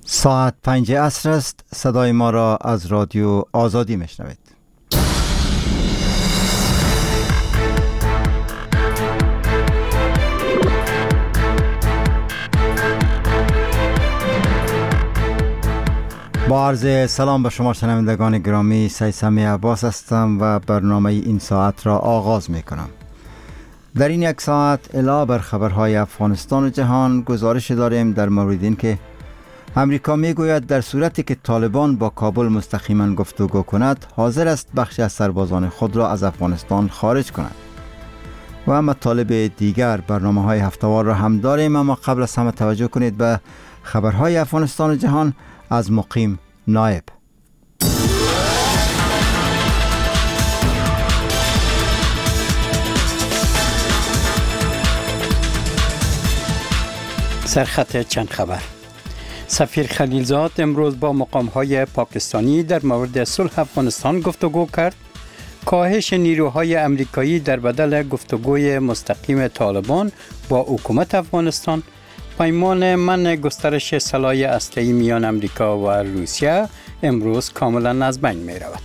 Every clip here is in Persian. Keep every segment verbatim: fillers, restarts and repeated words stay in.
ساعت پنج عصر است. صدای ما را از رادیو آزادی میشنوید. با عرض سلام به شما شنوندگان گرامی، سید سمی عباس هستم و برنامه این ساعت را آغاز می کنم. در این یک ساعت علاوه بر خبرهای افغانستان و جهان گزارش داریم در مورد این که امریکا می گوید در صورتی که طالبان با کابل مستقیما گفتگو کند حاضر است بخشی از سربازان خود را از افغانستان خارج کند. و اما مطالب دیگر برنامه های هفته‌وار را هم داریم، اما قبل از همه توجه کنید به خبرهای افغانستان و جهان از مقیم نایب. سرخط چند خبر. سفیر خلیلزاد امروز با مقام‌های پاکستانی در مورد صلح افغانستان گفتگو کرد. کاهش نیروهای امریکایی در بدل گفتگوی مستقیم طالبان با حکومت افغانستان، پیمان منع گسترش سلاح هسته‌ای میان امریکا و روسیه امروز کاملا از بین می رود.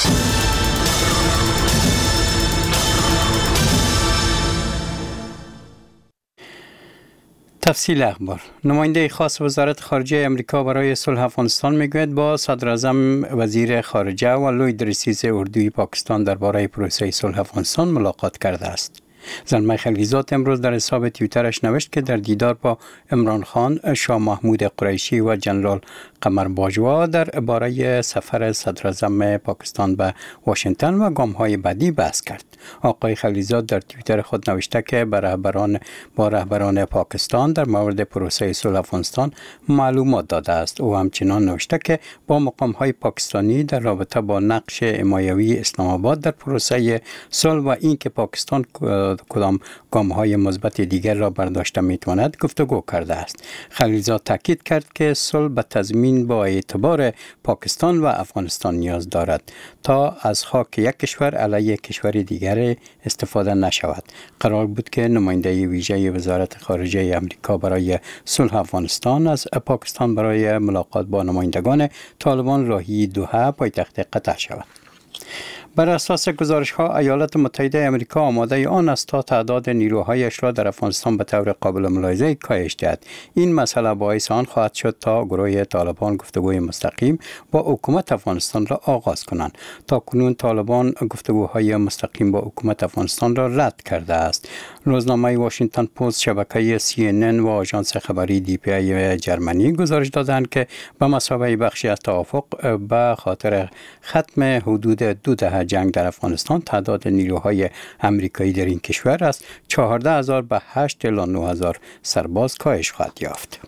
تفصیل اخبار. نماینده خاص وزارت خارجه امریکا برای صلح افغانستان میگوید با صدراعظم، وزیر خارجه و لوید رئیس اردوی پاکستان درباره پروسه صلح افغانستان ملاقات کرده است. زلمه خلیلزاد امروز در حساب توییترش نوشت که در دیدار با عمران خان، شاه محمود قریشی و جنرال قمر باجوا در باره سفر صدراعظم پاکستان به واشنگتن و گام‌های بعدی بحث کرد. آقای خلیلزاد در توییتر خود نوشته که با رهبران با رهبران پاکستان در مورد پروسه صلح افغانستان معلومات داده است. او همچنان نوشته که با مقام‌های پاکستانی در رابطه با نقش حمایوی اسلام آباد در پروسه صلح و اینکه پاکستان کدام گام‌های مثبت دیگر را برداشته می‌تواند گفتگو کرده است. خلیلزاد تاکید کرد که صلح به تضمین با اعتبار پاکستان و افغانستان نیاز دارد تا از خاک یک کشور علیه کشور دیگر استفاده نشود. قرار بود که نماینده ویژه وزارت خارجه امریکا برای صلح افغانستان از پاکستان برای ملاقات با نمایندگان طالبان راهی دوحه پایتخت قطر شود. بر اساس گزارش ها ایالات متحده آمریکا آماده آن است تا تعداد نیروهایش را در افغانستان به طور قابل ملاحظه کاهش دهد. این مسئله باعث آن خواهد شد تا گروه طالبان گفتگوی مستقیم با حکومت افغانستان را آغاز کنند. تا کنون طالبان گفتگوهای مستقیم با حکومت افغانستان را رد کرده است. روزنامه واشنگتن پست، شبکه سی ان ان و آژانس خبری دی پی ای جرمنی گزارش دادند که به مثابه بخشی از توافق به خاطر ختم حدود دو دهه جنگ در افغانستان تعداد نیروهای امریکایی در این کشور از چهارده هزار به هشت الی نه هزار سرباز کاهش خواهد یافت.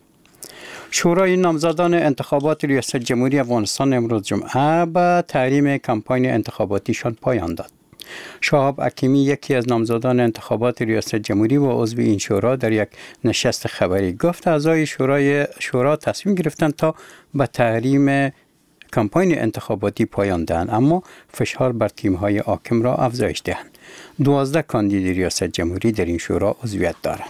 شورای نامزدان انتخابات ریاست جمهوری افغانستان امروز جمعه به تحریم کمپاین انتخاباتیشان پایان داد. شهاب حکیمی، یکی از نامزدان انتخابات ریاست جمهوری و عضو این شورا، در یک نشست خبری گفت اعضای شورای شورا تصمیم گرفتند تا به تحریم کمپاین انتخاباتی پایان دهند، اما فشار بر تیم‌های حاکم را افزایش دهند. دوازده کاندید ریاست جمهوری در این شورا عضویت دارند.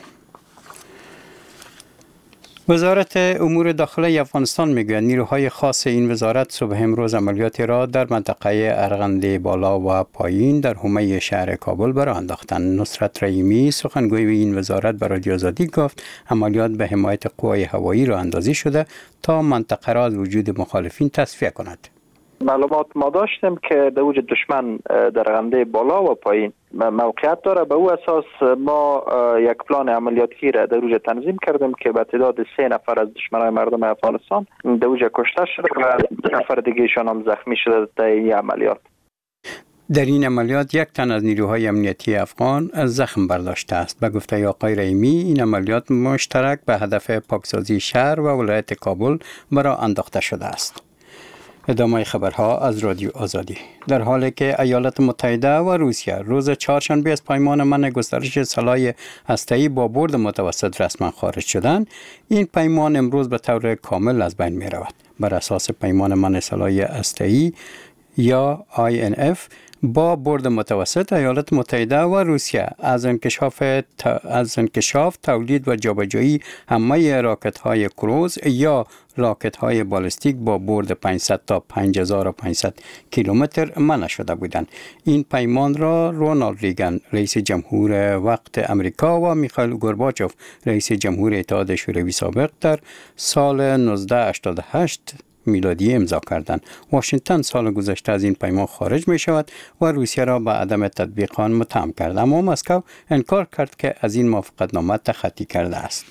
وزارت امور داخلی افغانستان میگوید نیروهای خاص این وزارت صبح امروز عملیاتی را در منطقه ارغنده بالا و پایین در حومه شهر کابل برآ انداختند. نصرت رحیمی، سخنگوی این وزارت، به رادیو آزادی گفت عملیات به حمایت قوای هوایی راه اندازی شده تا منطقه را از وجود مخالفین تصفیه کند. معلومات ما داشتیم که در وجود دشمن در ارغنده بالا و پایین موقعیت داره. به او اساس ما یک پلان عملیاتی را در وجود تنظیم کردیم که به تعداد سه نفر از دشمنان مردم افغانستان در وجود کشته شده و دو نفر دیگه ایشان هم زخمی شده در این عملیات. در این عملیات یک تن از نیروهای امنیتی افغان از زخم برداشته است. به گفته آقای رحیمی این عملیات مشترک به هدف پاکسازی شهر و ولایت کابل برآ انداخته شده است. ادامه خبرها از رادیو آزادی. در حالی که ایالات متحده و روسیه روز چهارشنبه از پیمان منع گسترش سلاح هسته‌ای با برد متوسط رسما خارج شدند، این پیمان امروز به طور کامل از بین می رود. بر اساس پیمان منع سلاح هسته‌ای یا آی ان اف با برد متوسط، ایالات متحده و روسیه از انکشاف از انکشاف تولید و جابجایی همه راکت‌های کروز یا راکت های بالستیک با برد پانصد تا پنج هزار و پانصد کیلومتر منع شده بودند. این پیمان را رونالد ریگن رئیس جمهور وقت امریکا و میخائیل گورباچوف رئیس جمهور اتحاد شوروی سابق در سال نوزده هشتاد و هشت میلادی امضا کردند. واشنگتن سال گذشته از این پیمان خارج می شود و روسیه را به عدم تطبیق آن متهم کرد، اما مسکو انکار کرد که از این موافقتنامه تخطی کرده است.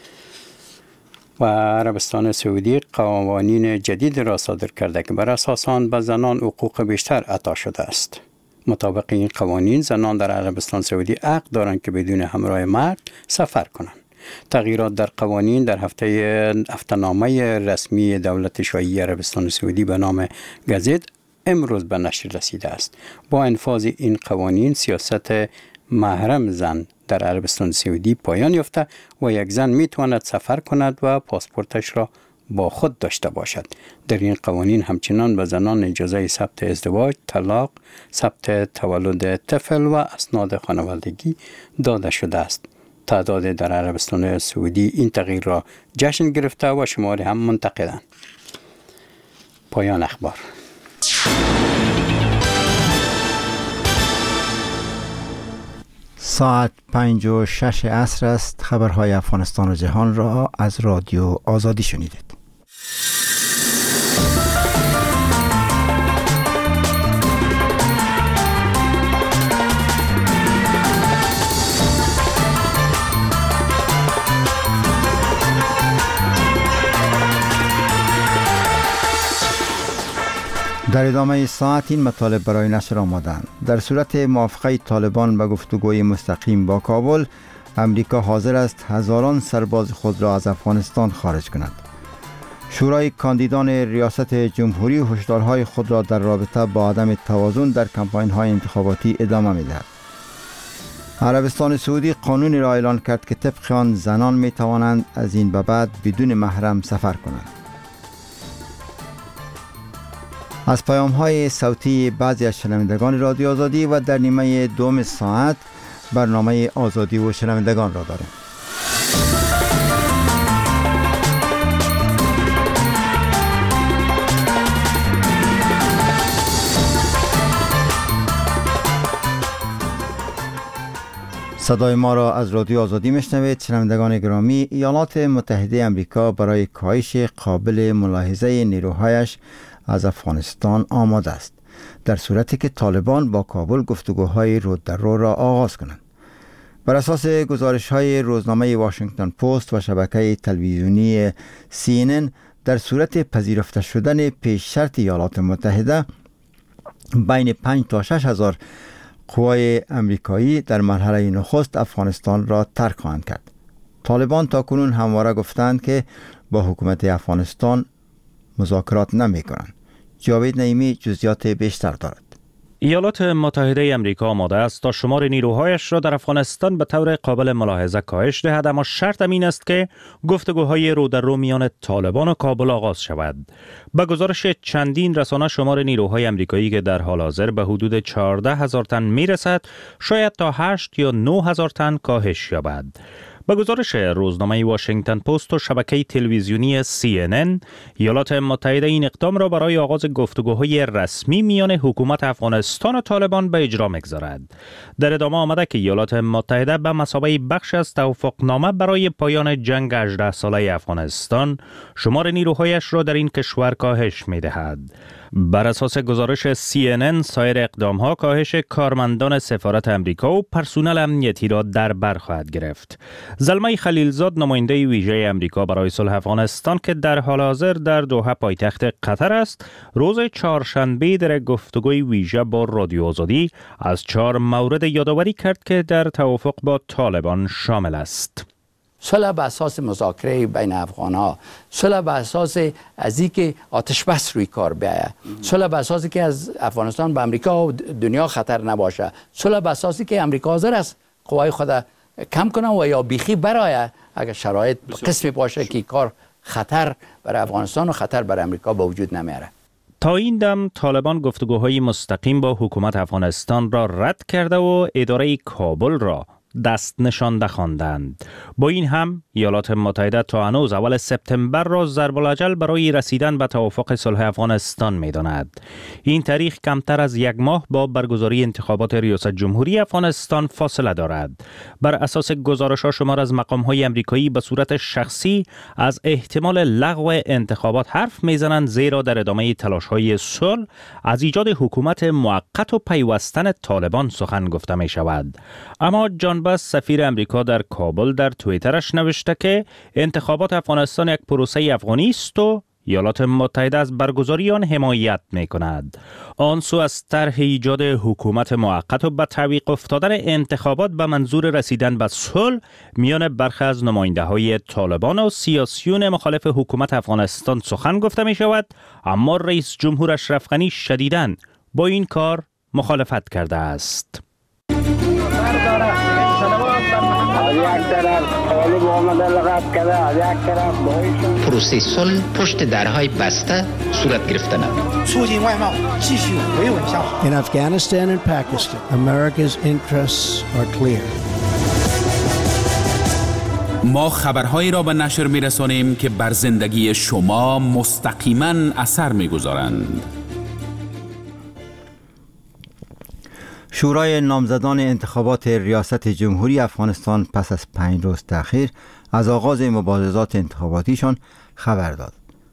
و عربستان سعودی قوانین جدید را صادر کرده که بر اساس آن به زنان حقوق بیشتر عطا شده است. مطابق این قوانین زنان در عربستان سعودی حق دارند که بدون همراه مرد سفر کنند. تغییرات در قوانین در هفته هفته‌نامه رسمی دولت شاهی عربستان سعودی به نام گزیت امروز به نشر رسیده است. با انفاذ این قوانین سیاست محرم زن در عربستان سعودی پایان یافته و یک زن می تواند سفر کند و پاسپورتش را با خود داشته باشد. در این قوانین همچنان به زنان اجازه ثبت ازدواج، طلاق، ثبت تولد طفل و اسناد خانوادگی داده شده است. تعداد در عربستان سعودی این تغییر را جشن گرفته و شماری هم منتقدند. پایان اخبار. ساعت پنج و شش عصر است. خبرهای افغانستان و جهان را از رادیو آزادی شنیدید. در ادامه ساعت این مطالب برای نشر آمدند. در صورت موافقه طالبان به گفتگوی مستقیم با کابل، امریکا حاضر است هزاران سرباز خود را از افغانستان خارج کند. شورای کاندیدان ریاست جمهوری هشدارهای خود را در رابطه با عدم توازن در کمپاین‌های انتخاباتی ادامه می‌دهد. عربستان سعودی قانونی را اعلان کرد که طبق آن زنان می‌توانند از این به بعد بدون محرم سفر کنند. از پیام های صوتی بعضی از شنوندگان رادیو آزادی و در نیمه دوم ساعت برنامه آزادی و شنوندگان را داریم. صدای ما را از رادیو آزادی میشنوید. شنوندگان گرامی، ایالات متحده آمریکا برای کاهش قابل ملاحظه نیروهایش از افغانستان آماده است، در صورتی که طالبان با کابل گفتگوهای رو در رو را آغاز کنند. بر اساس گزارش‌های روزنامه واشنگتن پست و شبکه تلویزیونی سی ان ان، در صورت پذیرفته شدن پیش شرط ایالات متحده، بین پنج تا شش هزار قوای امریکایی در مرحله نخست افغانستان را ترک خواهند کرد. طالبان تاکنون همواره گفتند که با حکومت افغانستان مذاکرات نمی کنند. جاوید نعیمی جزئیات بیشتر دارد. ایالات متحده آمریکا آماده است تا شمار نیروهایش را در افغانستان به طور قابل ملاحظه کاهش دهد، اما شرط این است که گفتگوهای رو در رو میان طالبان و کابل آغاز شود. به گزارش چندین رسانه، شمار نیروهای آمریکایی که در حال حاضر به حدود چهارده هزار تن میرسد، شاید تا هشت یا نه هزار تن کاهش یابد. به گزارش روزنامه واشنگتن پست و شبکه تلویزیونی سی ان ان، ایالات متحده این اقدام را برای آغاز گفتگوهای رسمی میان حکومت افغانستان و طالبان به اجرا می‌گذارد. در ادامه آمده که ایالات متحده به مثابه بخش از توافقنامه برای پایان جنگ هجده ساله افغانستان، شمار نیروهایش را در این کشور کاهش می‌دهد. بر اساس گزارش سی ان ان، سایر اقدام‌ها کاهش کارمندان سفارت آمریکا و پرسنل امنیتی را در بر خواهد گرفت. زلمه خلیلزاد، نماینده ویژه آمریکا برای صلح افغانستان که در حال حاضر در دوحه پایتخت قطر است، روز چهارشنبه در گفتگوی ویژه با رادیو آزادی از چهار مورد یادآوری کرد که در توافق با طالبان شامل است. صلح به اساس مذاکره بین افغان‌ها، صلح به اساس از اینکه آتش بس روی کار بیاید، صلح به اساسی که از افغانستان به امریکا و دنیا خطر نباشه، صلح به اساسی که امریکا حاضر است قوای خود کم کنه و یا بیخی برای اگر شرایط قسمی باشه که کار خطر برای افغانستان و خطر برای امریکا به وجود نمیاره. تا این دم طالبان گفتگوهای مستقیم با حکومت افغانستان را رد کرده و اداره کابل را دست نشانده خواندند. با این هم ایالات متحده تا هنوز اول سپتامبر را ضرب الاجل برای رسیدن به توافق صلح افغانستان می‌داند. این تاریخ کمتر از یک ماه با برگزاری انتخابات ریاست جمهوری افغانستان فاصله دارد. بر اساس گزارش‌ها شمار از مقام‌های آمریکایی به صورت شخصی از احتمال لغو انتخابات حرف می‌زنند، زیرا در ادامه تلاش‌های صلح از ایجاد حکومت موقت و پیوستن طالبان سخن گفته می‌شود. اما جان باس سفیر آمریکا در کابل در توییترش نوشته که انتخابات افغانستان یک پروسه افغانی است و ایالات متحده از برگزاری آن حمایت می‌کند. آن سو از طرح ایجاد حکومت موقت و به تعویق افتادن انتخابات به منظور رسیدن به صلح میان برخی از نماینده‌های طالبان و سیاسیون مخالف حکومت افغانستان سخن گفته می‌شود، اما رئیس جمهور اشرف غنی شدیداً با این کار مخالفت کرده است. پروسه صلح پشت درهای بسته صورت گرفته نمید. In Afghanistan and Pakistan, America's interests are clear. ما خبرهایی را به نشر می‌رسانیم که بر زندگی شما مستقیما اثر می‌گذارند. شورای نامزدان انتخابات ریاست جمهوری افغانستان پس از پنج روز تأخیر از آغاز مبارزات انتخاباتیشان خبر داد.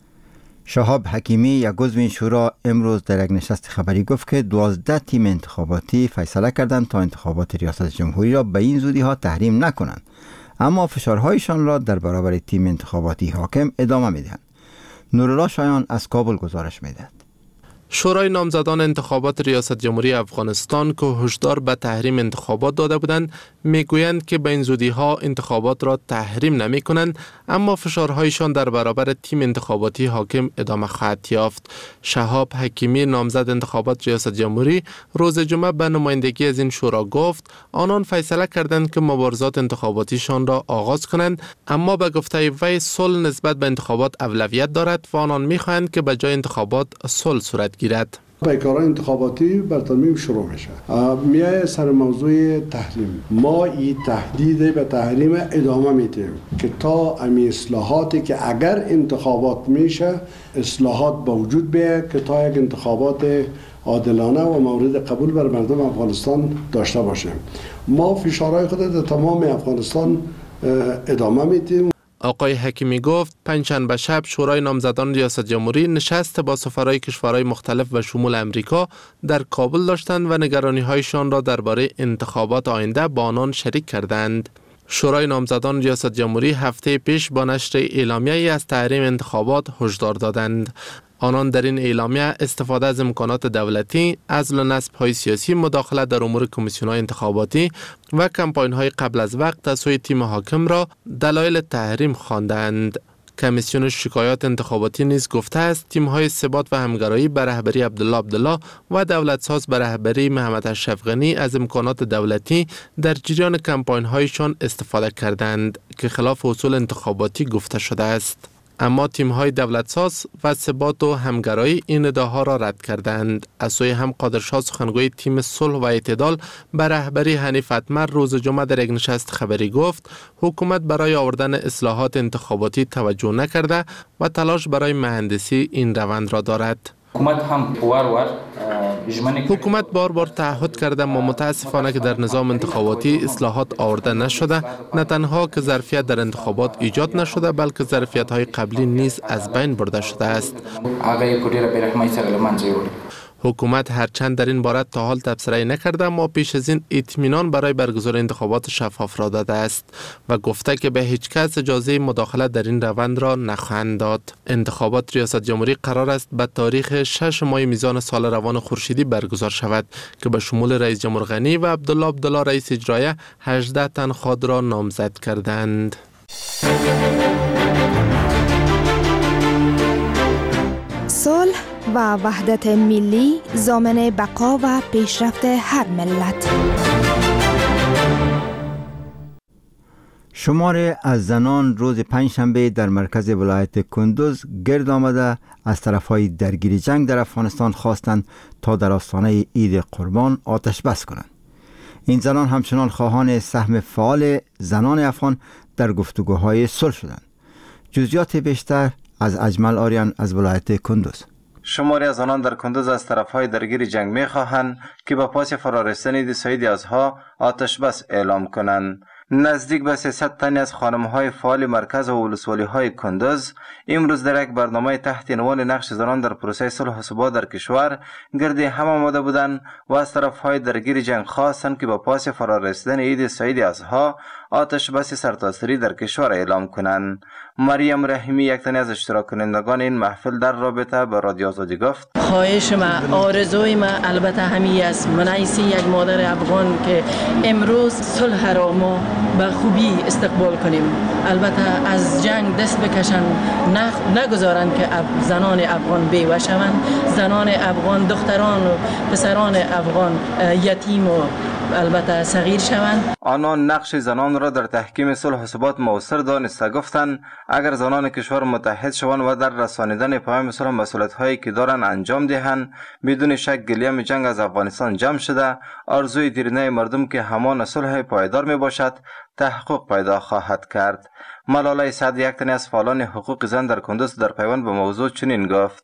شهاب حکیمی، یک عضو این شورا، امروز در یک نشست خبری گفت که دوازده تیم انتخاباتی فیصله کردند تا انتخابات ریاست جمهوری را به این زودی ها تحریم نکنند، اما فشارهایشان را در برابر تیم انتخاباتی حاکم ادامه میدهند. نورالله شایان از کابل گزارش میدهد. شورای نامزدان انتخابات ریاست جمهوری افغانستان که هشدار به تحریم انتخابات داده بودند میگویند که به این زودی ها انتخابات را تحریم نمی کنند، اما فشارهایشان در برابر تیم انتخاباتی حاکم ادامه خواهد یافت. شهاب حکیمی، نامزد انتخابات ریاست جمهوری، روز جمعه به نمایندگی از این شورا گفت آنان فیصله کردند که مبارزات انتخاباتیشان را آغاز کنند، اما به گفته وی صلح نسبت به انتخابات اولویت دارد و آنان میخواهند که به جای انتخابات صلح صورت گیرد. پیکارهای انتخاباتی بر ترمیم شروع میشه. میای سر موضوع تحریم. ما این تهدید به تحریم ادامه میدیم که تا امی اصلاحاتی که اگر انتخابات میشه اصلاحات با وجود بیاید که تا یک انتخابات عادلانه و مورد قبول بر مردم افغانستان داشته باشیم. ما فشارهای خود در تمام افغانستان ادامه میدیم. آقای حکیمی گفت پنجشنبه شب شورای نامزدان ریاست جمهوری نشست با سفرای کشورهای مختلف و شمول امریکا در کابل داشتند و نگرانی‌هایشان را درباره انتخابات آینده با آنان شریک کردند. شورای نامزدان ریاست جمهوری هفته پیش با نشر اعلامیه‌ای از تحریم انتخابات هشدار دادند. آنان در این اعلامیه استفاده از امکانات دولتی، عزل و نصب‌های سیاسی، مداخله در امور کمیسیون‌های انتخاباتی و کمپاین‌های قبل از وقت از سوی تیم حاکم را دلایل تحریم خواندند. کمیسیون شکایات انتخاباتی نیز گفته است تیم‌های ثبات و همگرایی به رهبری عبدالله عبدالله و دولتساز به رهبری محمد اشرف غنی از امکانات دولتی در جریان کمپاین‌هایشان استفاده کردند که خلاف اصول انتخاباتی گفته شده است. اما تیم‌های دولتساز و ثبات و همگرایی این ادعاها را رد کردند. از سوی هم قادرشاه، سخنگوی تیم صلح و اعتدال به رهبری حنیف اتمر، روز جمعه در یک نشست خبری گفت حکومت برای آوردن اصلاحات انتخاباتی توجه نکرده و تلاش برای مهندسی این روند را دارد. حکومت هم وار حکومت بار بار تعهد کرده، اما متاسفانه که در نظام انتخاباتی اصلاحات آورده نشده. نه تنها که ظرفیت در انتخابات ایجاد نشده، بلکه ظرفیت های قبلی نیز از بین برده شده است. حکومت هرچند در این باره تا حال تبصره نکرده، اما پیش از این اطمینان برای برگزاری انتخابات شفاف را داده است و گفته که به هیچ کس اجازه مداخله در این روند را نخواهند داد. انتخابات ریاست جمهوری قرار است به تاریخ شش ماه میزان سال روان خورشیدی برگزار شود که به شمول رئیس جمهور غنی و عبدالله عبدالله رئیس اجرایی هجده تن خود را نامزد کردند. صلح و وحدت ملی ضامن بقا و پیشرفت هر ملت. شمار از زنان روز پنجشنبه در مرکز ولایت کندوز گرد آمده از طرفهای درگیر جنگ در افغانستان خواستند تا در آستانه عید قربان آتش بس کنند. این زنان همچنان خواهان سهم فعال زنان افغان در گفتگوهای صلح شدند. جزئیات بیشتر از اجمل آریان از ولایت کندوز. شماری از آنان در کندوز از طرفهای درگیر جنگ می خواهند که با پاس فرارستن دی سعید ازها آتش بس اعلام کنند. نزدیک به سیصد تن از خانم‌های فعال مرکز و ولسوالی‌های کندوز امروز در یک برنامه تحت عنوان نقش زنان در پروسه صلح و ثبات در کشور گرد هم آمده بودند و از طرفهای درگیر جنگ خواستند که با پاس فرارسیدن عید سعید ازها آتش بس سرتاسری در کشور اعلام کنند. مریم رحیمی یک تن از اشتراک کنندگان این محفل در رابطه با رادیو آزادی گفت: خواهش ما، آرزوی ما البته همی است، من ایسی یک مادر افغان که امروز صلح را ما به خوبی استقبال کنیم. البته از جنگ دست بکشن، نگذارن که زنان افغان بیوه شوند، زنان افغان، دختران و پسران افغان یتیم و البته صغیر شوند. آنان نقش زنان را در تحکیم صلح و ثبات مؤثر دانسته گفتند اگر زنان کشور متحد شوند و در رسانیدن پیام صلح مسئولیت هایی که دارند انجام دهند، بدون شک گلیم جنگ از افغانستان جمع شده، آرزوی دیرینه مردم که همان صلح پایدار می باشد تحقق پیدا خواهد کرد. ملاله سعد یک تن از فعالان حقوق زن در کندوز در پیوند به موضوع چنین گفت: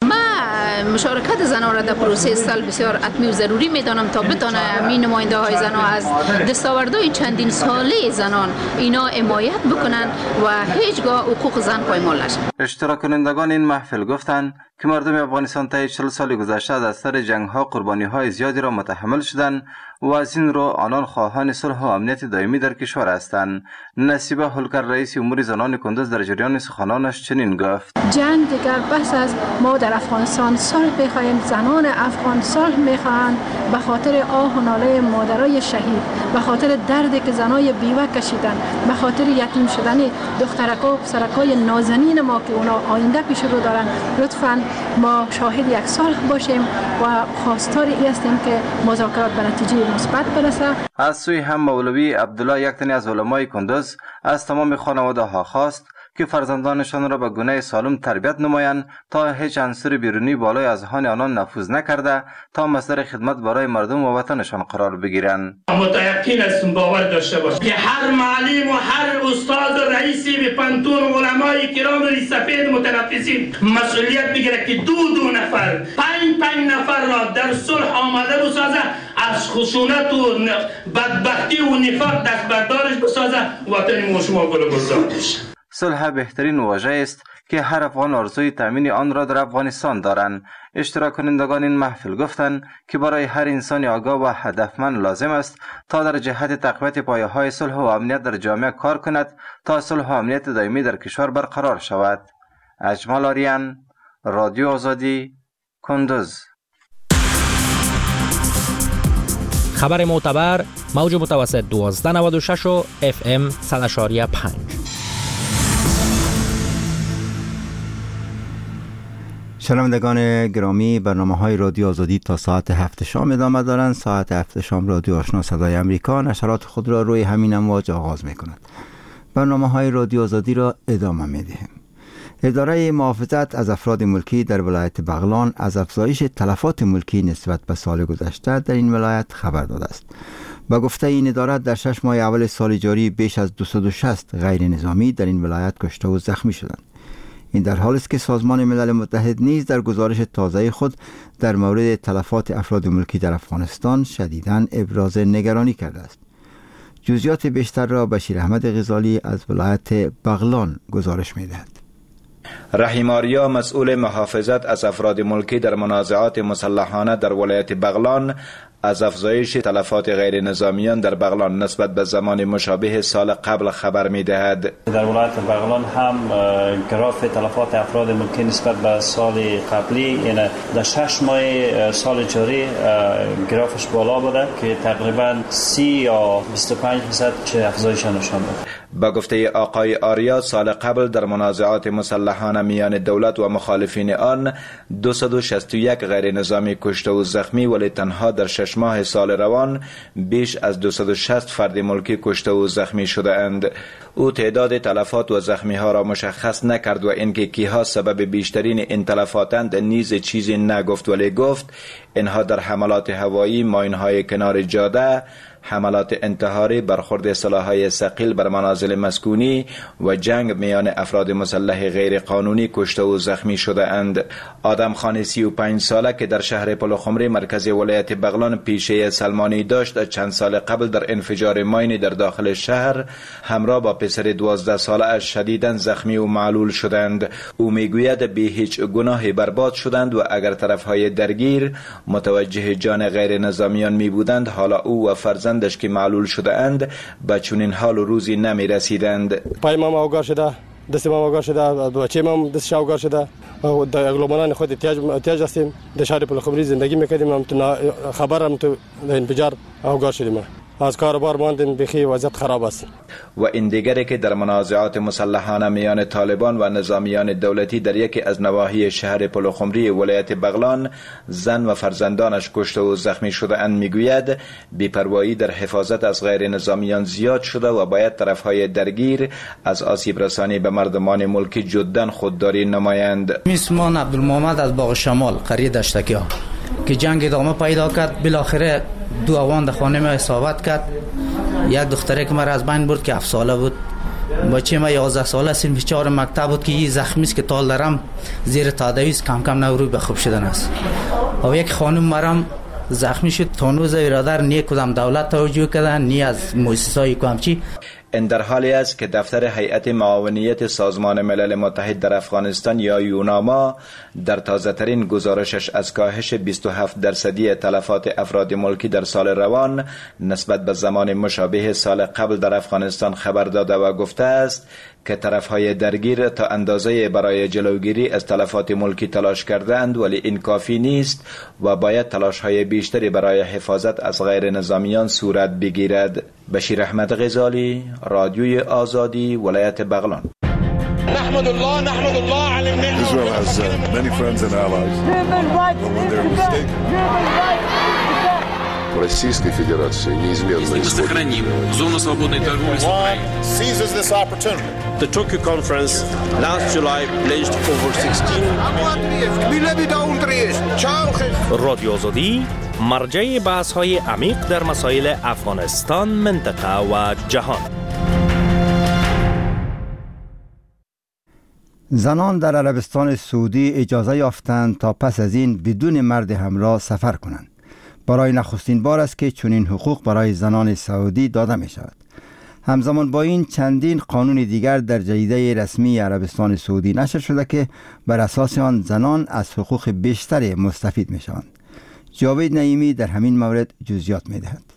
مشارکت زنان را در پروسه صلح بسیار حتمی و ضروری میدانم تا بتانه می نماینده های زنان از دستاوردهای چندین ساله زنان اینا حمایت بکنن و هیچگاه حقوق زن پایمال نشه. اشتراک کنندگان این محفل گفتند که مردم افغانستان طی چهل سال گذشته از اثر جنگ ها قربانی های زیادی را متحمل شدند و از این رو آنان خواهان صلح و امنیت دائمی در کشور هستند. نصیبه هلکر رئیس امور زنان کندوز در جریان سخنانش چنین گفت: جنگ دیگر بس از ما در افغانستان صلح بخواهیم. زنان افغان صلح میخواهند به خاطر آه و ناله مادرای شهید، به خاطر دردی که زنای بیوه کشیدن، به خاطر یتیم شدن دخترکا و پسرکای نازنین ما که اونا آینده پیش رو دارن. لطفاً ما شاهد یک صلح باشیم و خواستار ای هستیم که مذاکرات به نتیجه مثبت برسه. از سوی هم مولوی عبدالله یک تن از علمای کندوز از تمام خانواده ها خواست که فرزندانشان را به گونه سالم تربیت نمایند تا هیچ عنصر بیرونی بالای اذهان آنان نفوذ نکرده تا مصدر خدمت برای مردم و وطنشان قرار بگیرند. متأکد هستم باور داشته باشید که هر معلم و هر استاد و رئیسی به پنتون علمای کرام سفید متنفسین مسئولیت بگیره که دو دو نفر پنج پنج نفر را در صلح آماده بسازه، از خشونت و بدبختی و نفاق دست بردارش بسازه، وطن ما شما گل گلزارش. صلح بهترین واژه است که هر افغان آرزوی تامین آن را در افغانستان دارند. اشتراک کنندگان این محفل گفتند که برای هر انسان آگاه و هدفمند لازم است تا در جهت تقویت پایه‌های صلح و امنیت در جامعه کار کند تا صلح و امنیت دائمی در کشور برقرار شود. اجمل آریان، رادیو آزادی، کندوز. خبر معتبر، موج متوسط دوازده نود و شش و اف ام صد و پنج. شنوندگان گرامی، برنامه‌های رادیو آزادی تا ساعت هفت شام ادامه دارند. ساعت هفت شام رادیو آشنا صدای امریکا نشرات خود را روی همین امواج آغاز می‌کند. برنامه‌های رادیو آزادی را ادامه می‌دهیم. اداره محافظت از افراد ملکی در ولایت بغلان از افزایش تلفات ملکی نسبت به سال گذشته در این ولایت خبر داده است. با گفته این اداره در شش ماه اول سال جاری بیش از دویست و شصت غیر نظامی در این ولایت کشته و زخمی شدند. این در حالی است که سازمان ملل متحد نیز در گزارش تازه خود در مورد تلفات افراد ملکی در افغانستان شدیداً ابراز نگرانی کرده است. جزئیات بیشتر را بشیر احمد غزالی از ولایت بغلان گزارش می‌دهد. رحیم آریا، مسئول محافظت از افراد ملکی در منازعات مسلحانه در ولایت بغلان، از افزایش تلفات غیر نظامیان در بغلان نسبت به زمان مشابه سال قبل خبر می دهد. در ولایت بغلان هم گراف تلفات افراد ملکی نسبت به سال قبلی، یعنی در شش ماه سال جاری گرافش بالا بوده که تقریبا سی یا بیست و پنج درصد چه افزایش نشان داد. با گفته آقای آریا، سال قبل در منازعات مسلحانه میان دولت و مخالفین آن دویست و شصت و یک غیر نظامی کشته و زخمی، ولی تنها در شش ماه سال روان بیش از دویست و شصت فرد ملکی کشته و زخمی شده اند. او تعداد تلفات و زخمی ها را مشخص نکرد و اینکه کیها سبب بیشترین این تلفاتند نیز چیزی نگفت، ولی گفت اینها در حملات هوایی، ماین های کنار جاده، حملات انتحاری، برخورد سلاح‌های ثقیل بر منازل مسکونی و جنگ میان افراد مسلح غیر قانونی کشته و زخمی شده اند. آدم خان سی و پنج ساله که در شهر پلخمری مرکز ولایت بغلان پیشه سلمانی داشت، چند سال قبل در انفجار ماینی در داخل شهر همراه با پسر دوازده ساله اش شدیداً زخمی و معلول شدند. او میگوید بی هیچ گناهی برباد شدند و اگر طرفهای درگیر متوجه جان غیر نظامیان می بودند، حالا او و فرزندش که معلول شده اند به چنین حال و روزی نمی رسیدند. پای ما اوگار شده، دست ما اوگار شده، بچه ما دستش اوگار شده. در اگلومانان خود احتیاج احتیاج هستیم. در شهر پلخمری زندگی میکردیم، هم تو خبرم تو انفجار اوگار شدیم. از کاروبار ماندیم، بخی وضعیت خراب است. و این دیگری که در منازعات مسلحانه میان طالبان و نظامیان دولتی در یکی از نواحی شهر پلخمری ولایت بغلان زن و فرزندانش کشته و زخمی شده اند، میگوید بی‌پروایی در حفاظت از غیر نظامیان زیاد شده و باید طرفهای درگیر از آسیب رسانی به مردمان ملکی جداً خودداری نمایند. میسمان عبدالمحمد از باغ شمال قریه دشتکیا که جنگ ادامه پیدا کرد، بالاخره دو اوان در خانه ما اصابت کرد. یک دختره که مرا از بین برد که هفت ساله بود، بچه ما یازده ساله صنف چهار مکتب بود که این زخمی است که تال دارم زیر تاداویز کم کم نوروی به خوب شدن است. و یک خانم مرام زخمی شد، تانوز برادر نی کدام دولت توجه کردن نی از مؤسسه‌های کامچی. این در حالی است که دفتر هیئت معاونیت سازمان ملل متحد در افغانستان یا یوناما در تازه ترین گزارشش از کاهش بیست و هفت درصدی تلفات افراد ملکی در سال روان نسبت به زمان مشابه سال قبل در افغانستان خبر داده و گفته است که طرفهای درگیر تا اندازه برای جلوگیری از تلفات ملکی تلاش کردند، ولی این کافی نیست و باید تلاش‌های بیشتری برای حفاظت از غیر نظامیان صورت بگیرد. بشیر احمد غزالی، رادیوی آزادی، ولایت بغلان. نحمد الله نحمد الله علی النعمة. Israel has uh, many friends and allies. But when they're mistaken. Российской Федерации неизменно сохраним зону свободной торговли с Украиной. Seizes this opportunity. The Tokyo conference last July pledged over sixteen. رادیو آزادی مرجع بحث‌های عمیق در مسائل افغانستان، منطقه و جهان. زنان در عربستان سعودی اجازه یافتند تا پس از این بدون مرد همراه سفر کنند. برای نخستین بار است که چنین حقوق برای زنان سعودی داده می شود. همزمان با این چندین قانون دیگر در جریده رسمی عربستان سعودی نشر شده که بر اساس آن زنان از حقوق بیشتری مستفید می شوند. جاوید نعیمی در همین مورد جزئیات می دهد.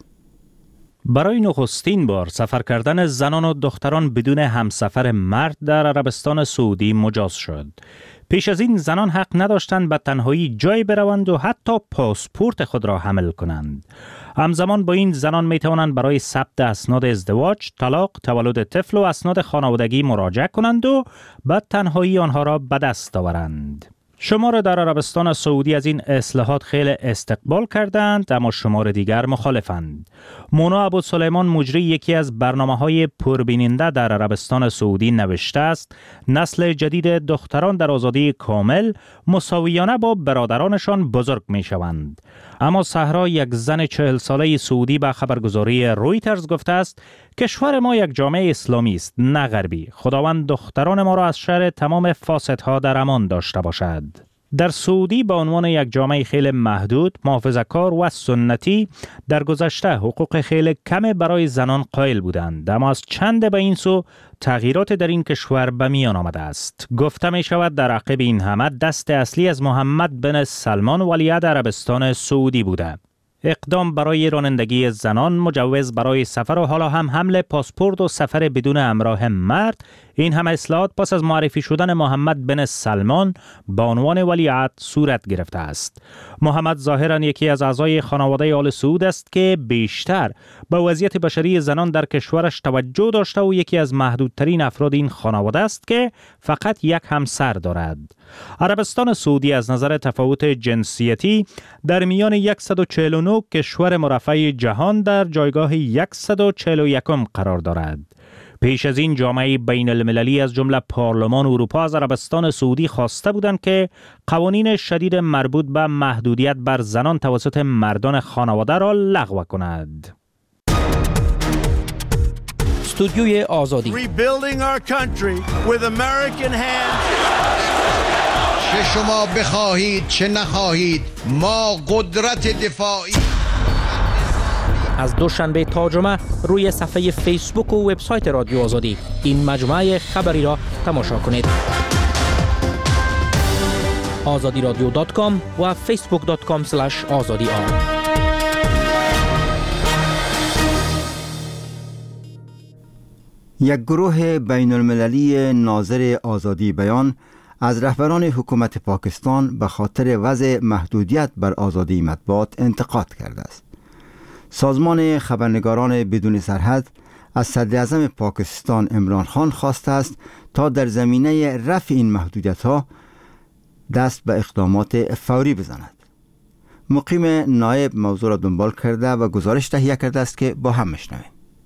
برای نخستین بار سفر کردن زنان و دختران بدون همسفر مرد در عربستان سعودی مجاز شد. پیش از این زنان حق نداشتند به تنهایی جای بروند و حتی پاسپورت خود را حمل کنند. همزمان با این زنان می توانند برای ثبت اسناد ازدواج، طلاق، تولد طفل و اسناد خانوادگی مراجعه کنند و به تنهایی آنها را به دست آورند. شمار در عربستان سعودی از این اصلاحات خیلی استقبال کردند، اما شمار دیگر مخالفند. مونا ابوسلیمان مجری یکی از برنامه‌های پربیننده در عربستان سعودی نوشته است نسل جدید دختران در آزادی کامل مساویانه با برادرانشان بزرگ می‌شوند. اما صحرا، یک زن چهل ساله سعودی، به خبرگزاری رویترز گفته است کشور ما یک جامعه اسلامی است نه غربی. خداوند دختران ما را از شر تمام فاسدها در امان داشته باشد. در سعودی به عنوان یک جامعه خیلی محدود، محافظه‌کار و سنتی در گذشته حقوق خیلی کم برای زنان قائل بودند، اما از چند به این سو تغییرات در این کشور به میان آمده است. گفته می شود در عقب این همه دست اصلی از محمد بن سلمان ولیعهد عربستان سعودی بوده. اقدام برای رانندگی زنان، مجوز برای سفر و حالا هم حمل پاسپورت و سفر بدون همراه مرد، این هم اصلاحات پس از معرفی شدن محمد بن سلمان به عنوان ولیعهد صورت گرفته است. محمد ظاهراً یکی از اعضای خانواده آل سعود است که بیشتر به وضعیت بشری زنان در کشورش توجه داشته و یکی از محدودترین افراد این خانواده است که فقط یک همسر دارد. عربستان سعودی از نظر تفاوت جنسیتی در میان صد و چهل و نه کشور مرفه جهان در جایگاه صد و چهل و یک قرار دارد. پیش از این جامعه بین المللی از جمله پارلمان اروپا از عربستان سعودی خواسته بودند که قوانین شدید مربوط به محدودیت بر زنان توسط مردان خانواده را لغو کند. استودیوی آزادی. Rebuilding our country with American hands. چه شما بخواهید چه نخواهید ما قدرت دفاعی. از دوشنبه تا جمعه روی صفحه فیسبوک و وبسایت رادیو آزادی این مجموعه خبری را تماشا کنید. آزادی رادیو دات کام و فیسبوک دات کام اسلش آزادی آر. یک گروه بین المللی ناظر آزادی بیان از رهبران حکومت پاکستان به خاطر وضع محدودیت بر آزادی مطبوعات انتقاد کرده است. سازمان خبرنگاران بدون سرحد از صدر اعظم پاکستان عمران خان خواسته است تا در زمینه رفع این محدودیت‌ها دست به اقدامات فوری بزند. مقیم نایب موضوع را دنبال کرده و گزارش تهیه کرده است که با هم میشنویم.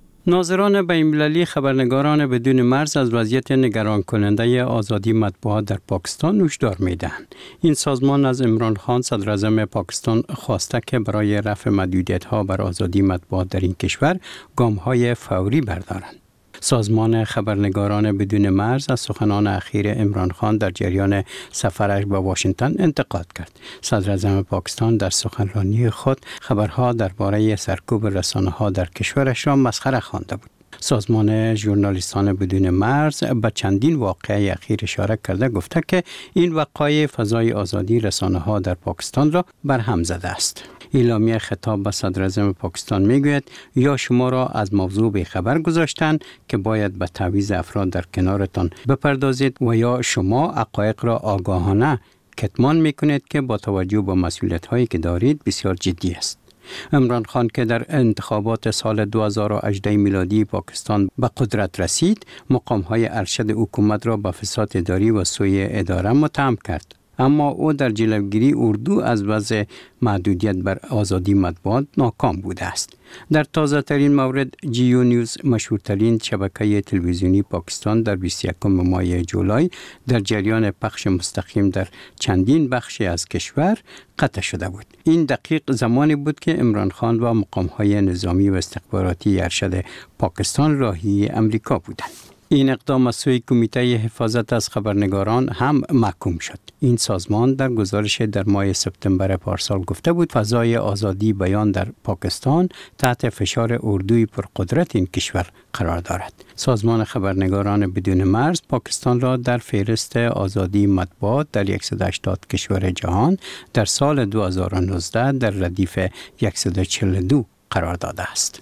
ناظران بین‌المللی خبرنگاران بدون مرز از وضعیت نگران کننده آزادی مطبوعات در پاکستان هشدار می‌دهند. این سازمان از عمران خان صدر اعظم پاکستان خواسته که برای رفع محدودیت‌ها بر آزادی مطبوعات در این کشور گام‌های فوری بردارند. سازمان خبرنگاران بدون مرز از سخنان اخیر عمران خان در جریان سفرش به واشنگتن انتقاد کرد. صدر اعظم پاکستان در سخنرانی خود خبرها درباره سرکوب رسانه‌ها در کشورش را مسخره خوانده بود. سازمان ژورنالیستان بدون مرز به چندین واقعه اخیر اشاره کرده گفته که این وقایع فضای آزادی رسانه‌ها در پاکستان را برهم زده است. اعلامیه خطاب به صدر اعظم پاکستان میگوید یا شما را از موضوع بی‌خبر گذاشتند که باید به تعویض افراد در کنارتان بپردازید و یا شما حقایق را آگاهانه کتمان میکنید که با توجه به مسئولیت هایی که دارید بسیار جدی است. عمران خان که در انتخابات سال دو هزار و هجده میلادی پاکستان به قدرت رسید، مقام های ارشد حکومت را به فساد اداری و سوء اداره متهم کرد. اما او در جلوگیری اردو از وضع محدودیت بر آزادی مطبوعات ناکام بوده است. در تازه ترین مورد جیو نیوز مشهورترین شبکه تلویزیونی پاکستان در بیست و یکم ماه جولای در جریان پخش مستقیم در چندین بخش از کشور قطع شده بود. این دقیق زمانی بود که عمران خان و مقام‌های نظامی و استخباراتی ارشد پاکستان راهی امریکا بودند. این اقدام از سوی کمیته حفاظت از خبرنگاران هم محکوم شد. این سازمان در گزارش در ماه سپتامبر پارسال گفته بود فضای آزادی بیان در پاکستان تحت فشار اردوی پرقدرت این کشور قرار دارد. سازمان خبرنگاران بدون مرز پاکستان را در فهرست آزادی مطبوعات در صد و هشتاد کشور جهان در سال دو هزار و نوزده در ردیف صد و چهل و دو قرار داده است.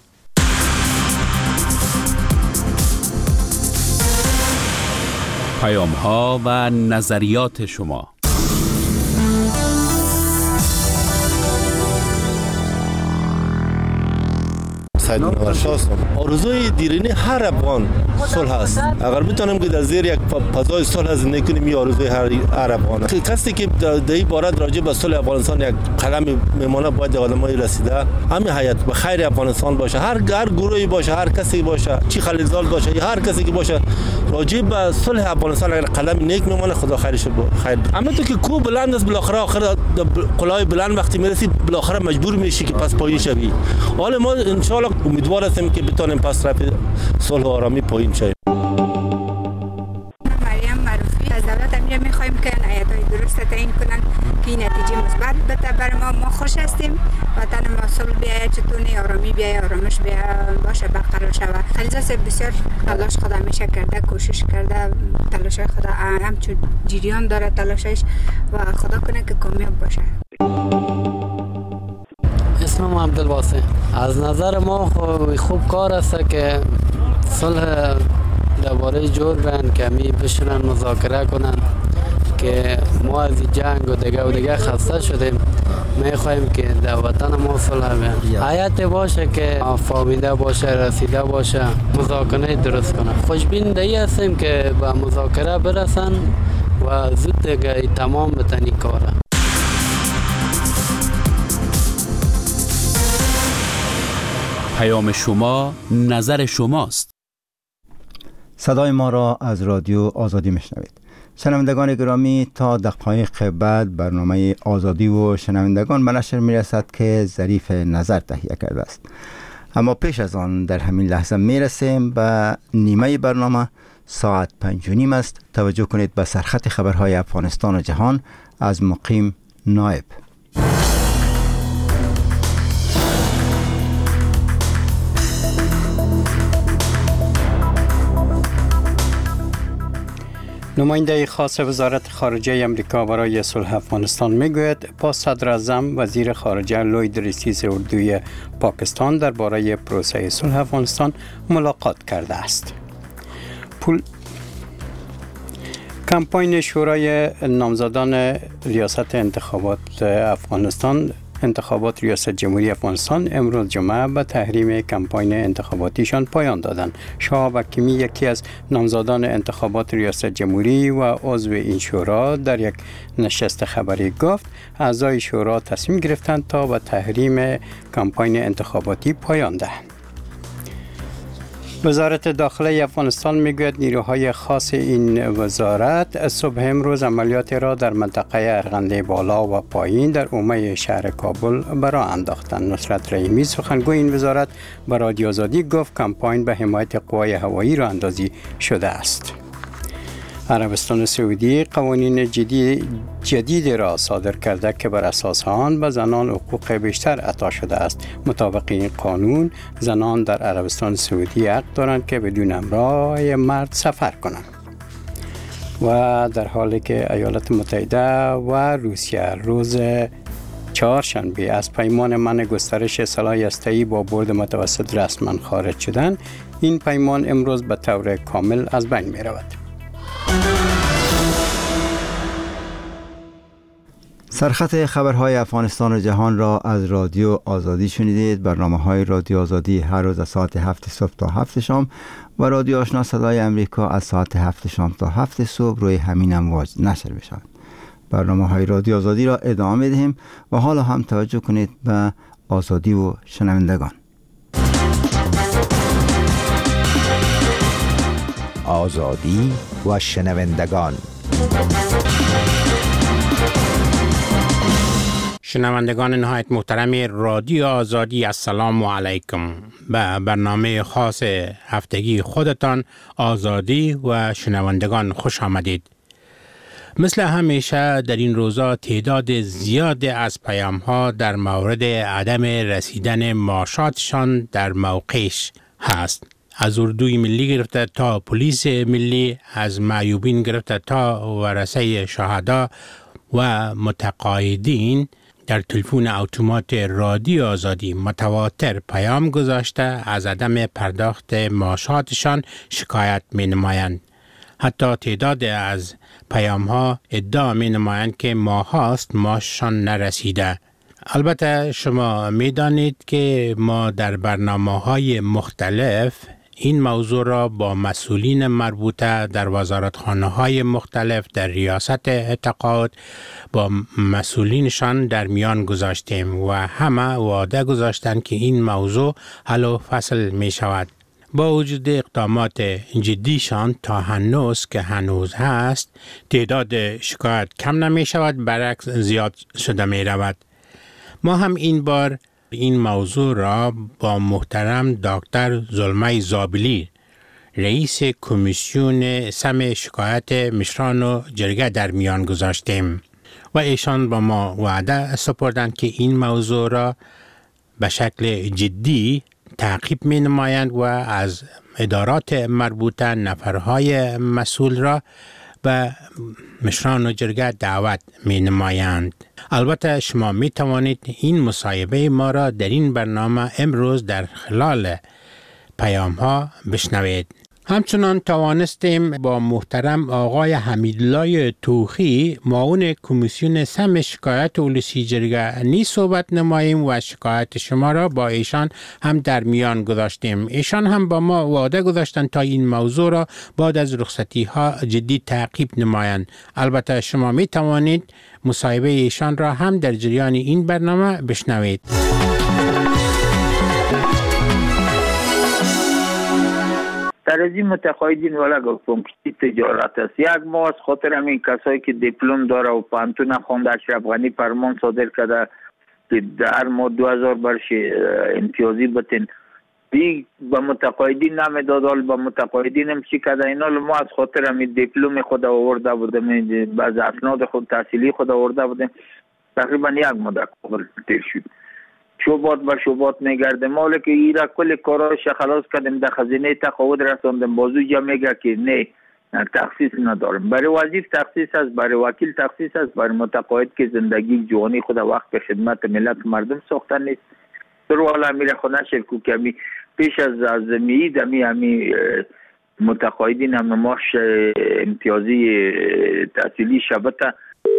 پیام ها و نظریات شما. سید منور آرزوی دیرینه هر افغان صلح است. اگر بتونیم که در زیر یک فضای صلح زندگی کنیم، این آرزوی هر افغان است. کسی که در این باره راجع به صلح افغانستان یک قلم میمونه باید آدمای رسیده همین حیات به خیر افغانستان باشه، هر هر گروهی باشه، هر کسی باشه، چی خلیلزاد باشه یا هر کسی که باشه، راجع به صلح افغانستان اگر قلم نیک میمونه خدا خیرش خیر. اما تو که کو بلند است، بالاخره آخر قلای بلند وقتی میرسی بالاخره مجبور میشی که پس پایین شوی. حالا ما ان شاء الله امیدوار هستیم که بتونیم پس رفع صلح و آرامی پایین شویم. مریم معروفی از دولت امیر میخوایم که هیئت‌های درست تعیین کنن که این نتیجه مثبت بده برای ما. ما خوش هستیم وطن ما صلح بیاید، چطور آرامی بیاید، آرامش بیاید باشه، برقرار شود. علیزاده بسیار تلاش خود همیشه کرده، کوشش کرده، تلاش خود همچون جریان داره تلاشش و خدا کنه که کامیاب باشه. اسمم عبدالواسع. از نظر ما خوب کار است که صلح درباره جور بین که می بشنن مذاکره کنن که ما از جنگ و دیگه و دیگه خسته شدیم. می خواهیم که در وطن ما صلح بین حیات باشه که فهمیده باشه، رسیده باشه، مذاکره درست کنه. خوشبینده هستیم که به مذاکره برسن و زود دیگه تمام بتنی کاره. پیام شما نظر شماست. صدای ما را از رادیو آزادی میشنوید. شنوندگان گرامی، تا دقایق بعد برنامه آزادی و شنوندگان به نشر میرسد که ظریف نظر تهیه کرده است. اما پیش از آن در همین لحظه میرسیم به نیمه برنامه. ساعت پنج و نیم است. توجه کنید به سرخط خبرهای افغانستان و جهان از مقیم نایب. نماینده خاص وزارت خارجه امریکا برای صلح افغانستان میگوید با صدر اعظم وزیر خارجه لوید ریسیس اردوی پاکستان درباره پروسه صلح افغانستان ملاقات کرده است. پول کمپاین شورای نامزدان ریاست انتخابات افغانستان انتخابات ریاست جمهوری افغانستان امروز جمعه به تحریم کمپاین انتخاباتیشان پایان دادند. شهاب حکیمی یکی از نامزدان انتخابات ریاست جمهوری و عضو این شورا در یک نشست خبری گفت اعضای شورا تصمیم گرفتند تا به تحریم کمپاین انتخاباتی پایان دهند. وزارت داخله افغانستان میگوید نیروهای خاص این وزارت صبح امروز عملیات را در منطقه ارغنده بالا و پایین در عمه شهر کابل برا انداختند. نصرت رحیمی سخنگوی این وزارت به رادیو آزادی گفت کمپاین به حمایت قوای هوایی راه اندازی شده است. عربستان سعودی قوانین جدید جدید را صادر کرده که بر اساس آن به زنان حقوق بیشتر عطا شده است. مطابق این قانون زنان در عربستان سعودی حق دارند که بدون همراه مرد سفر کنند. و در حالی که ایالات متحده و روسیه روز چهارشنبه از پیمان منع گسترش سلاح هسته‌ای با برد متوسط رسما خارج شدند، این پیمان امروز به طور کامل از بین می رود. سرخط خبرهای افغانستان و جهان را از رادیو آزادی شنیدید. برنامه های رادیو آزادی هر روز از ساعت هفت صبح تا هفت شام و رادیو آشنا صدای امریکا از ساعت هفت شام تا هفت صبح روی همین امواج نشر می شود. برنامه های رادیو آزادی را ادامه دهیم و حالا هم توجه کنید به آزادی و شنوندگان. آزادی و شنوندگان. شنوندگان نهایت محترم رادیو آزادی، السلام علیکم. به برنامه خاص هفتگی خودتان آزادی و شنوندگان خوش آمدید. مثل همیشه در این روزا تعداد زیاد از پیام ها در مورد عدم رسیدن معاشاتشان در موقعش هست. از اردوی ملی گرفته تا پلیس ملی، از معیوبین گرفته تا ورثه شهدا و متقاعدین در تلفن اتومات رادیو آزادی متواتر پیام گذاشته از عدم پرداخت معاشاتشان شکایت می نمایند. حتی تعداد از پیام ها ادعا می نمایند که ماه هاست معاششان نرسیده. البته شما می دانید که ما در برنامه های مختلف این موضوع را با مسئولین مربوطه در وزارتخانه های مختلف در ریاست اعتقاد با مسئولینشان در میان گذاشتیم و همه وعده گذاشتند که این موضوع حل و فصل می شود. با وجود اقدامات جدیشان تا هنوز که هنوز هست تعداد شکایت کم نمی شود، برعکس زیاد شده می رود. ما هم این بار این موضوع را با محترم دکتر زلمه زابلی رئیس کمیسیون سم شکایت مشران و جرگه در میان گذاشتیم و ایشان با ما وعده سپردند که این موضوع را به شکل جدی تعقیب می نمایند و از ادارات مربوطه نفرهای مسئول را به مشران و جرگه دعوت می نمایند. البته شما می توانید این مصاحبه ما را در این برنامه امروز در خلال پیام ها بشنوید. همچنان توانستیم با محترم آقای حمیدالله توخی معاون کمیسیون سم شکایت اولوسی جرگه‌نی صحبت نماییم و شکایت شما را با ایشان هم در میان گذاشتیم. ایشان هم با ما وعده گذاشتند تا این موضوع را بعد از رخصتی ها جدی تعقیب نمایند. البته شما می توانید مصاحبه ایشان را هم در جریان این برنامه بشنوید. در از این متقاعدین ولا گفتم که تجارت است. یک ماه از خاطر همین کسایی که دیپلم داره و پانتون خونده اشرف غنی فرمان صادر کرده که در ماه دو هزار برش امتیازی بتین این به متقاعدین نمیداد، حال به متقاعدین هم چی کرده اینا. ما از خاطر همین دیپلم خود آورده بودیم، بعض اسناد خود تحصیلی خود آورده بودیم، تقریبا یک مدت قبل تیر شد. شبات به شبات میگرده مالی که ایرا کل کاراش خلاص کردیم، در خزینه تقاعد رساندیم، بازو جا میگه که نه تخصیص ندارم. برای وزیر تخصیص است، برای وکیل تخصیص است، برای متقاعد که زندگی جوانی خود وقت به خدمت ملت مردم ساخته نیست. در والا امیر خونه شرکو که همی پیش از ازمی دمی همی متقاعدین هم ماش امتیازی تحصیلی شبته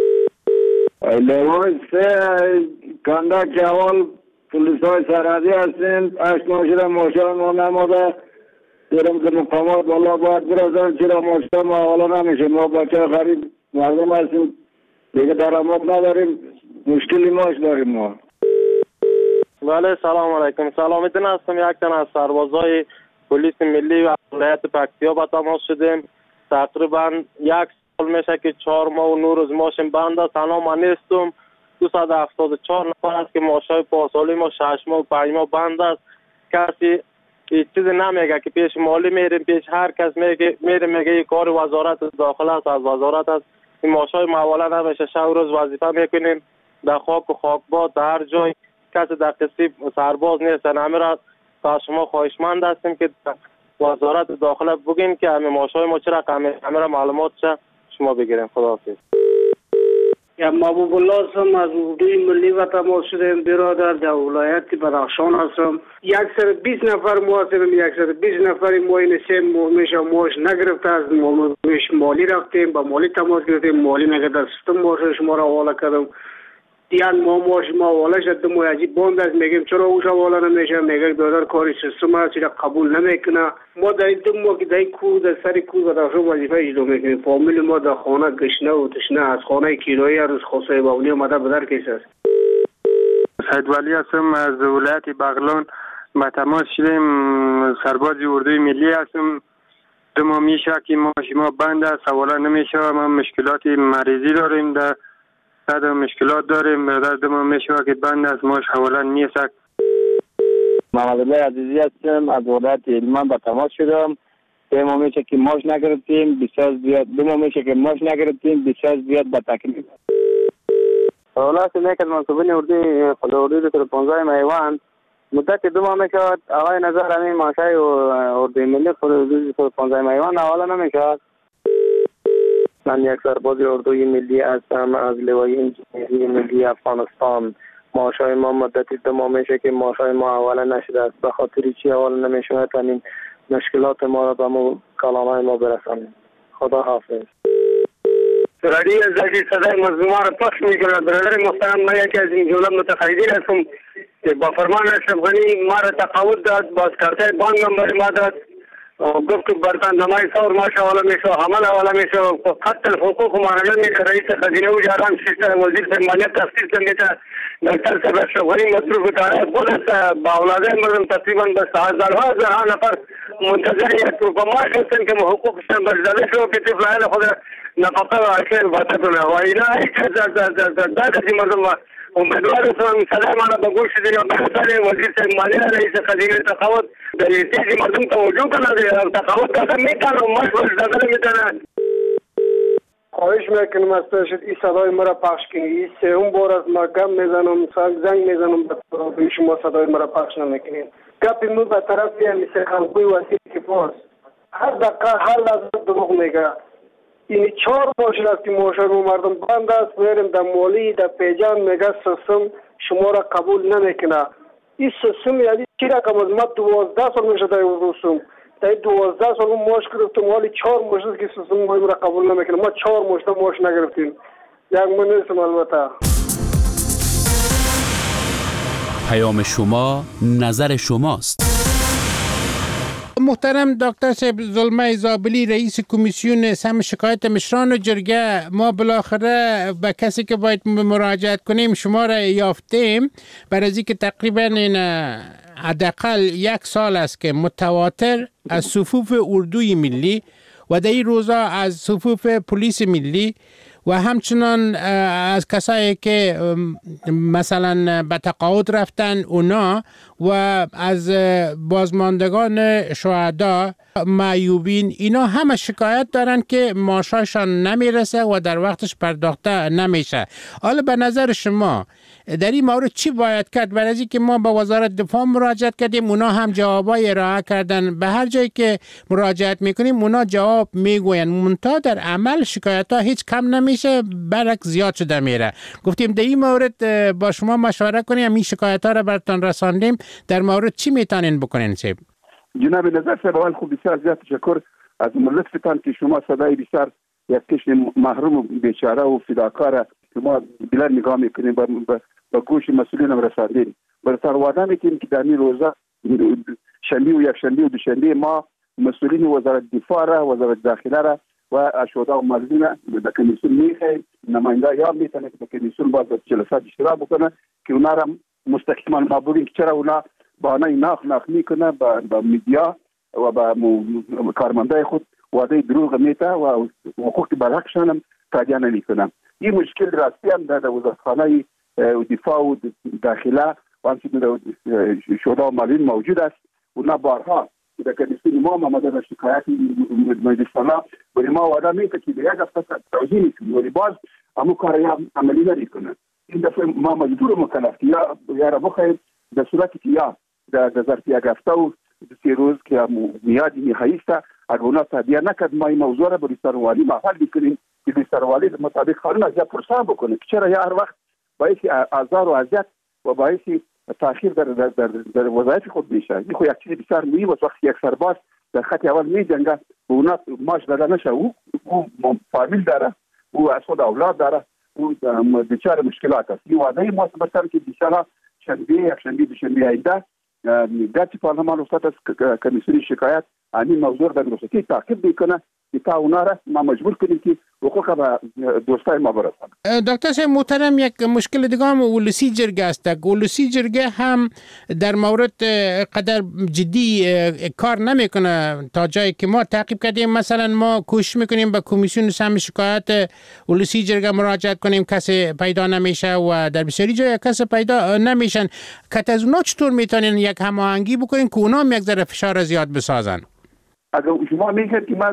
لیوان سه کندک جوال پولیس های سرحدی هستیم. اشت ماشین ماشین ما نماده درم که مقامات بالا باید برازن، چرا ماشین ما حالا نمیشه. ما بچه غریب مردم هستیم دیگه درآمد نداریم، مشکلی ماش داریم ما. بله سلام علیکم. سلامتون هستم. یک تن از سربازای پلیس ملی و ولایت پکتیا به تماس شدیم. تقریبا یک سال میشه که چهار ماه و نه روز ماشین بند است. تنها من نیستم، دویست و هفتاد و چهار نفر است که ماشای پاسالی ما شش ماه و پنج ماه بند است. کسی هیچ چیزی نمیگه که پیش مالی میریم، پیش هر کس میگه میره میگه این کار وزارت داخله است، از وزارت است. این ماشای مولا نمیشه، شب روز وظیفه میکنیم در خاک و خاکباد در هر جای. کسی در قصیب سرباز نیستن. همه را تا شما خواهشمند هستیم که وزارت داخله بگین که همه ماشای ما چه رقمه، همه را معلومات چه شما بگیریم. خداحافظ. یا محبوب الله هستم، از اردوی ملی و تماس شدیم. برادر در ولایت بدخشان هستم. یکصد و بیست نفر ما هستیم. یکصد و بیست نفر ما این سه ماه میشه ماش نگرفته از مالی رفتیم، با مالی تماس گرفتیم، مالی نگرفته سیستم ماش شما را حواله کردم. دیان ما ماش ما حواله شد دو ماه عجیب بند است. میگیم چرا اوش حواله نمیشه، میگه برادر کاری سیستم است چرا قبول نمیکنه. ما در این دو ماه که در این کو در سر کو بدخشان وظیفه اجرا میکنیم. فامیل ما در خانه گشنه و تشنه از خانه کرایه روز خاصه باونی آمده به در کیس است. سید ولی هستم، از ولایت بغلان به تماس شدیم. سرباز اردوی ملی هستم. دو ماه میشه که ماش ما بند است، حواله نمیشه. ما مشکلات مریضی داریم، در بعد مشکلات داریم. برادر دو ماه میشه که بند است، ماش حواله نیست. محمد الله عزیزی هستم، از ولایت هلمند به تماس شدم. دو ماه میشه که ماش نگرفتیم، بسیار زیاد. دو ماه میشه که ماش نگرفتیم، بسیار زیاد به تکلیف. ولایت نیک از منصوبین اردوی خداوردی دکتر پانزده میوان مدت دو ماه میشه آقای نظر همین ماشای اردوی ملی خداوردی دکتر پانزده میوان حواله نمیشه. من یک سرباز اردوی ملی هستم از لوای انجینری ملی افغانستان. ماشای ما مدت دو ماه میشه که ماشای ما حواله نشده است. به خاطر چی حواله نمیشه؟ تا مشکلات ما را به ما کلامای ما برسانیم. خدا حافظ. رادیو زدی صدای مظلومان را پخش میکنه. برادر محترم، من یکی از این جمله متقاعدین هستم که با فرمان اشرف غنی ما را تقاعد داد، بازکارتای بانک نمبر ما داد، گفت که برطن دمای سور ماشه حواله میشه، حمل حواله میشه، قتل حقوق و معاملات میشه. رئیس خزینه و جاران سیستم وزیر مالیات تخصیص میده. دکتر صاحب اشرف غنی مصروف کاره خود است. با اولاده مردم تقریبا به هزارها هزارها نفر منتظر یک با ماش هستن که حقوقشان برزده شو که طفلان خود نفقه و عشق باتتونه و اینا داد از این مردم امیدوار هستم صدای ما را به گوش دید و بحثان وزیر صاحب مالیه رئیس خزینه تقاعد در تیزی مردم توجه کنند. تقاعد داده میتن و ماش برزده میتنند. خواهش میکنم از تشد این صدای مرا پخش کنی. این سوم بار از ما گم میزنم، زنگ میزنم به شما صدای مرا پخش نمیکنین. گپی مو به طرفی مثل خلقوی وسیع که باز هر دقیقه هر لحظه دروغ میگه. این چهار ماشین است که ماشین رو مردم بند است. میریم در مولی در پیجان میگه سیستم شما را قبول نمیکنه. این سیستم یعنی چی رقم از ما دوازده سال میشه در این رسوم. در دوازده سال اون ماش گرفتم، حالی چهار ماشین که سیستم ما را قبول نمیکنه. ما چهار ماشین ماش نگرفتیم. یک من نیستم البته. پیام شما نظر شماست. محترم دکتر صاحب ظلمه زابلی رئیس کمیسیون سم شکایت مشران و جرگه، ما بالاخره به کسی که باید مراجعت کنیم شما را یافتیم. برای اینکه تقریبا این حداقل یک سال است که متواتر از صفوف اردوی ملی و در این روزا از صفوف پلیس ملی و همچنان از کسایی که مثلا به تقاعد رفتن اونا و از بازماندگان شهدا معیوبین، اینا همه شکایت دارن که معاششان نمیرسه و در وقتش پرداخته نمیشه. حالا به نظر شما در این مورد چی باید کرد؟ برای از که ما به وزارت دفاع مراجعت کردیم، اونا هم جوابای ارائه کردن، به هر جایی که مراجعت میکنیم اونا جواب میگوین، منتها در عمل شکایت ها هیچ کم نمیشه، برعکس زیاد شده میره. گفتیم در این مورد با شما مشوره کنیم، این شکایت ها را براتون رساندیم، در مورد چی میتونین بکنین صاحب؟ جناب نظر صاحب، اول خوب بسیار زیاد تشکر از لطفتان که شما صدای بسیار یک کشن محروم و بیچاره و فداکار شما بلند نگاه میکنیم با گوش مسئولین هم رساندین. برای وعده میکنیم که در این روزا شنبه و یک شنبه و دوشنبه ما مسئولین وزارت دفاع را، وزارت داخله را و اشهدا و مردین در کمیسیون میخواهیم، نماینده یا میتونه که در کمیسیون باز جلسات اشتراک بکنه که اونا را مستقیما ما بگیم که چرا اونا بهانه ناخ ناخ میکنه با میدیا و با کارمندای خود وعده دروغ میته و حقوق برحقشان هم تادیه نمیکنه. این مشکل راستی هم در وزارتخانه دفاع و داخله و همچنین شهدا و مردین موجود است. اونا بارها در کمیسیون ما آمده شکایت مجلس سنا ولی ما وعده میکنه که به یک هفته توجیه میکنیم ولی باز همون کار عملی نمیکنه. این دفعه ما مجبور مکلف که یا یا را بخواهیم در صورتی که یا در ظرف یک هفته و سه روز که میادی نهایی است اگر اونا تادیه نکرد ما این موضوع را به ریاست‌جمهوری محول میکنیم که ریاست‌جمهوری مطابق قانون از پرسان بکنه که چرا یا هر وقت باعث آزار و اذیت و باعث تاخیر در در در, در وظایف خود میشه. این خو یک چیز بسیار مهم است. وقتی یک سرباز در خط اول میجنگه و اونا ماش داده نشه او او فامیل داره او از خود اولاد داره او بیچاره مشکلات است. این وعده ما مثلا که ان شنبه یک شنبه دوشنبه آینده در پارلمان استاد از کمیسیون شکایت این موضوع در رسیدگی تعقیب میکنه که تا اونا را ما مجبور کنیم که حقوق به دوستای ما برسند. دکتر صاحب محترم، یک مشکل دیگه هم ولسی جرگه است. ولسی جرگه هم در مورد قدر جدی کار نمیکنه تا جایی که ما تعقیب کردیم. مثلا ما کوشش میکنیم به کمیسیون سهم شکایت ولسی جرگه مراجعت کنیم، کسی پیدا نمیشه و در بسیاری جای کسی پیدا نمیشن. که از اونا چطور میتونین یک هماهنگی بکنین که اونا هم یک ذره فشار زیاد بسازن؟ اگر شما میگید که ما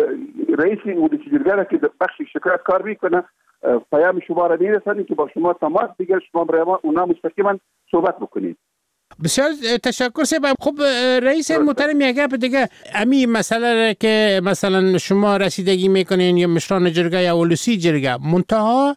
رئیس ولسی جرگه را که بخش شکایت کار میکنه پیام شما را میرسانیم که با شما تماس بگیره، شما برای اونا مستقیما صحبت بکنید. بسیار تشکر صاحب. خب رئیس محترم یک گپ دیگه، امی مسئله که مثلا شما رسیدگی میکنین یا مشران جرگه یا ولسی جرگه، منتها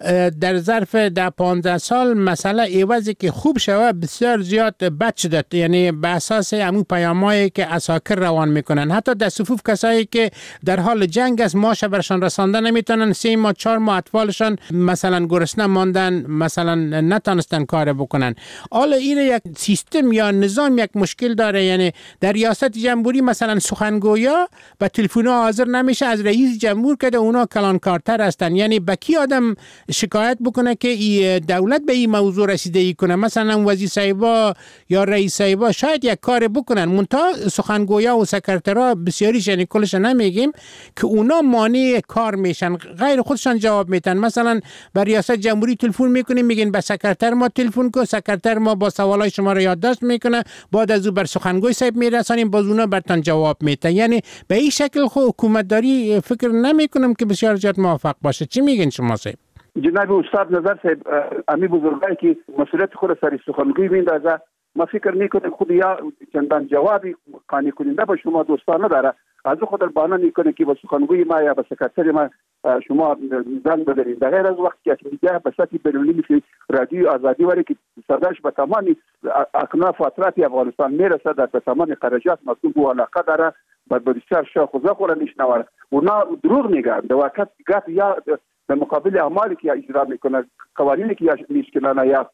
در ظرف ده پانزده سال مسئله ایوازی که خوب شوه بسیار زیاد بد شده، یعنی به اساس همون پیامایی که عساکر روان میکنن، حتی در صفوف کسایی که در حال جنگ است ماشه برشان رسانده نمیتونن، سه ماه چهار ماه اطفالشان مثلا گرسنه ماندن، مثلا نتونستن کار بکنن. حالا این یک سیستم یا نظام یک مشکل داره، یعنی در ریاست جمهوری مثلا سخنگویا به تلفن حاضر نمیشه، از رئیس جمهور که اونا کلانکارتر هستن. یعنی به کی آدم شکایت بکنه که ای دولت به این موضوع رسیدگی کنه؟ مثلا وزیر صاحبا یا رئیس صاحبا شاید یک کار بکنن، منتها سخنگویا و سکرترها بسیاریش، یعنی کلش نمیگیم، که اونا مانع کار میشن، غیر خودشان جواب میتن. مثلا به ریاست جمهوری تلفن میکنیم میگن به سکرتر ما تلفن کو، سکرتر ما با سوالای شما رو یادداشت میکنه، بعد از او بر سخنگوی صاحب میرسانیم، باز اونا برتون جواب میتن. یعنی به این شکل خو حکومت داری فکر نمیکنم که بسیار زیاد موفق باشه. چی میگن شما صاحب؟ جناب استاد نظر صاحب، امی بزرگایی که مسئولیت خود سر سخنگوی میندازه، ما فکر میکنیم خود یا چندان جوابی قانع کننده به شما دوستانه داره، از خود بهانه میکنه که با سخنگوی ما یا با سکرتر ما شما زنگ بزنید. غیر از وقتی که میگه به سطح بین‌المللی که رادیو آزادی وری که صداش به تمام اکناف و اطراف افغانستان میرسه، در تمام خارجات مطلوب و علاقه داره، بعد بسیار شاخ و زخور میشنوه. اونا دروغ میگن، در واقع گفت یا در مقابل اعمالی که اجرا میکنه، قوانینی که میشکنن یا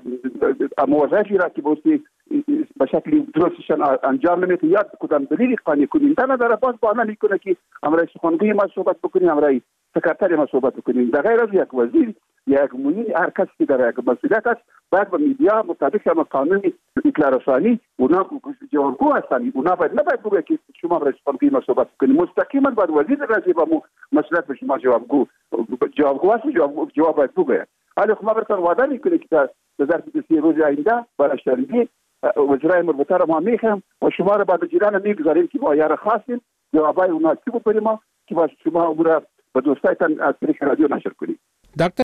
موظفی را که بوستی به شکل درستشان انجام نمیده یا کدام دلیل قانع کننده نداره، باز بهانه میکنه که امروز سخنگوی ما صحبت بکنیم، امروز سکرتر ما صحبت کنیم. در غیر از یک وزیر یا یک معین، هر کسی که در یک مسئولیت است باید به میدیا مطابق هم قانون اطلاع رسانی اونا جوابگو هستند. اونا باید نباید بگه که شما رئیس جمهور ما صحبت کنید، مستقیما باید وزیر راجع به مسئولیت به شما جوابگو جوابگو است، جواب جواب باید بگه. حالا خب ما براتون وعده میکنیم که در ظرف سی روز آینده برای شرعی وزرای مربوطه را ما میخوایم و شما را بعد جیران میگذاریم که ما یار خاصیم جوابای اونا چی بپریم که با شما امور به دوستایتان از طریق رادیو نشر کنید.